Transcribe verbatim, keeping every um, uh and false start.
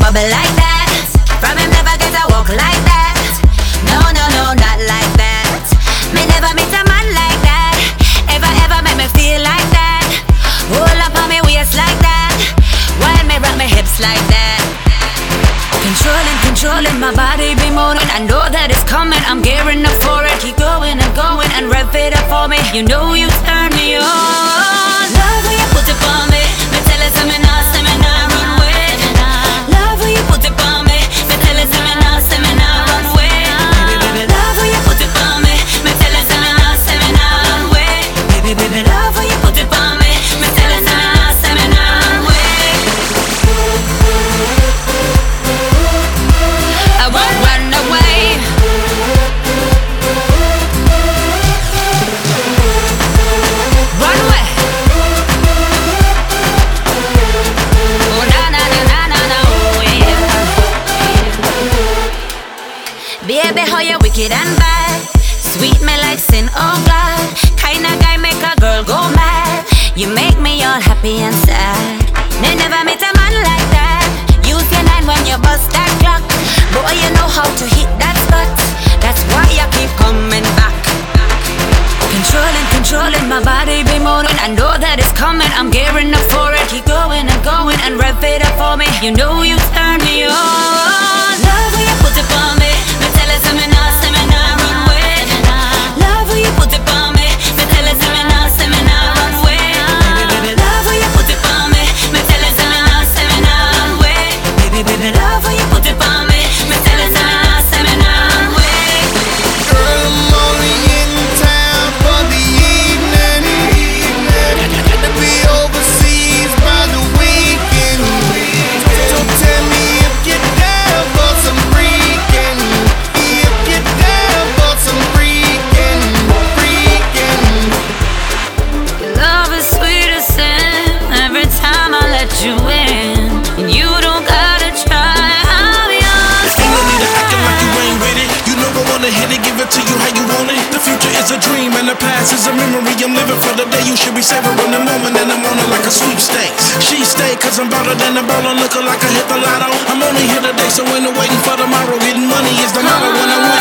bubble like that. From him never get a walk like that. No, no, no, not like that. Me never meet a man like that. Ever, ever make me feel like that. Hold up on me waist like that. While me rock my hips like that. Controlling, controlling, my body be moaning. I know that it's coming, I'm gearing up for it. Keep going and going and rev it up for me. You know you turn me on. Love when you put it on me. Me tell it to me now, say me now run away. Love when you put it on me. Me tell it to me now, say me now run away. Love when you put it on me. Me tell it to me now, say me now run away. Baby, baby, love when you put it on me. Me tell it to me now, say me now run away. I won't run away. Run away. Oh na na na na na na, oh yeah. Baby, how you wicked and bad. Sweet me like sin, oh God. Kinda guy make a girl go mad. You make me all happy and sad. Me never met a man like that. Use your nine when you bust that clock. Boy, you know how to hit that spot. That's why you keep coming back. Controlling, controlling, my body be moaning. I know that it's coming, I'm gearing up for it. Keep going and going and rev it up for me. You know you turn me on. Love when you put it on me. Me tell it to me now, say me now run away. Love when you put it on me. Me tell it to me now, say me now run away. Love when you put it on me. Me tell it to me now, say me now run away. Baby, baby, love when you put it on me. Me tell it to me now, say me now run away. Girl, I'm only in town for the evening. Got to be overseas by the weekend. So tell me if you're down for some freaking. If you're down for some freaking, freaking. Your love is sweet as sin. Every time I let you in, and you don't gotta try. I'm yours. Ain't no need to acting like you ain't with it. You know I wanna hit it, give it to you how you want it. The future is a dream and the past is a memory. I'm living for the day you should be savoring the moment, and I'm on it like a sweepstakes. She stayed cause I'm better than a baller, looking like I hit the lotto. I'm only here today, so ain't no waiting for tomorrow. Getting money is the motto when I win.